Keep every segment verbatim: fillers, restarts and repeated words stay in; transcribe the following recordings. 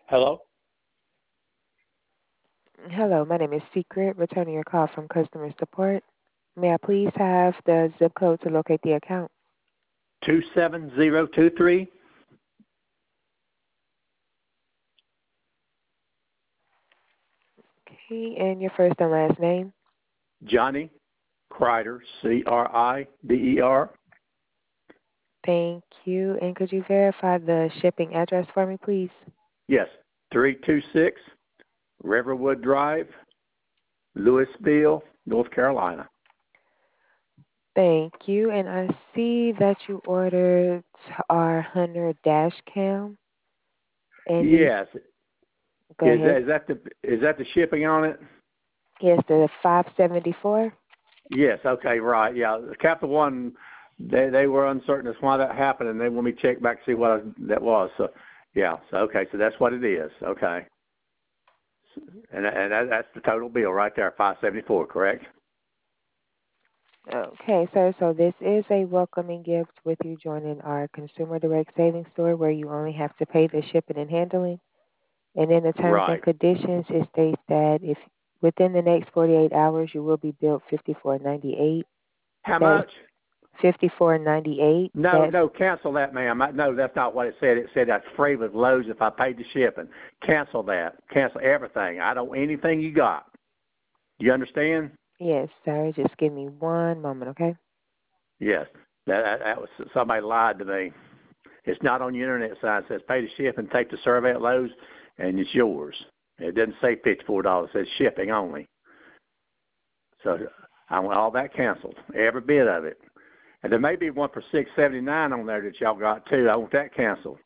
Hello? Hello, my name is Secret, returning your call from customer support. May I please have the zip code to locate the account? two seven zero two three? Okay, and your first and last name? Johnny Crider, C R I D E R. Thank you. And could you verify the shipping address for me, please? Yes, three two six Riverwood Drive, Louisville, North Carolina. Thank you. And I see that you ordered our Hunter dash cam. And these, Yes. go Is ahead. that, is that the is that the shipping on it? Yes, the five seventy-four. Yes. Okay. Right. Yeah. The Capital One, they they were uncertain as to why that happened, and they want me to check back to see what I, that was. So, yeah. So okay. So that's what it is. Okay. And and that, that's the total bill right there, five seventy four. Correct. Okay, sir. So this is a welcoming gift with you joining our Consumer Direct Savings Store where you only have to pay the shipping and handling. And in the terms and Right. conditions, it states that if within the next forty-eight hours, you will be billed fifty-four ninety-eight. How That is much? fifty-four ninety-eight. No, That's no, cancel that, ma'am. I, no, that's not what it said. It said that's free with Lowe's if I paid the shipping. Cancel that. Cancel everything. I don't anything you got. You understand? yes, sir. Just give me one moment, okay? Yes. That, that that was somebody lied to me. It's not on your internet site. It says pay the shipping, take the survey at Lowe's, and it's yours. It doesn't say fifty-four dollars. It says shipping only. So I want all that canceled, every bit of it. And there may be one for six seventy-nine on there that y'all got too. I want that canceled.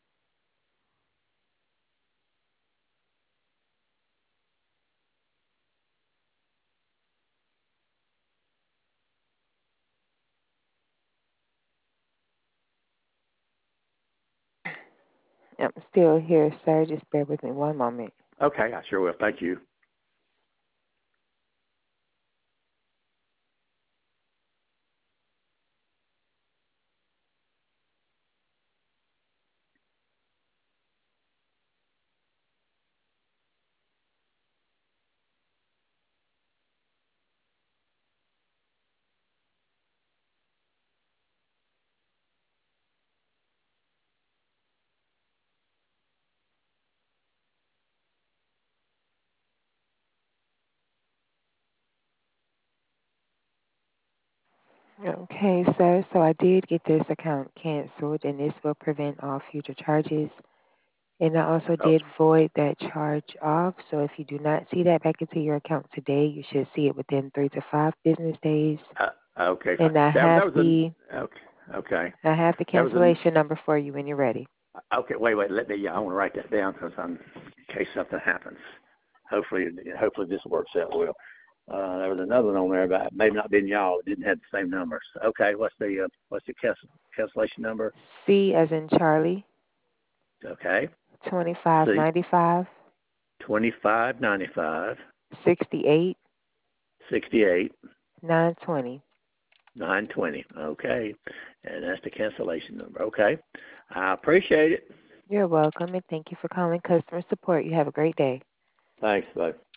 I'm still here, sir. Just bear with me one moment. Okay, I sure will. Thank you. Okay, sir. So I did get this account canceled, and this will prevent all future charges. And I also Oh, did void that charge off. So if you do not see that back into your account today, you should see it within three to five business days. uh, okay. And I That have that was the a okay. Okay. I have the That was a cancellation number for you when you're ready. okay. Wait, wait. Let me. Yeah, I want to write that down because I'm in case something happens. Hopefully, hopefully this works out well. Uh, there was another one on there, but maybe not been y'all. It didn't have the same numbers. Okay. What's the uh, what's the cancel, cancellation number? C as in Charlie, Okay. twenty five C ninety five twenty five ninety five sixty eight sixty eight nine twenty. nine twenty. Okay. And that's the cancellation number. Okay. I appreciate it. You're welcome and thank you for calling customer support. You have a great day. Thanks, bud.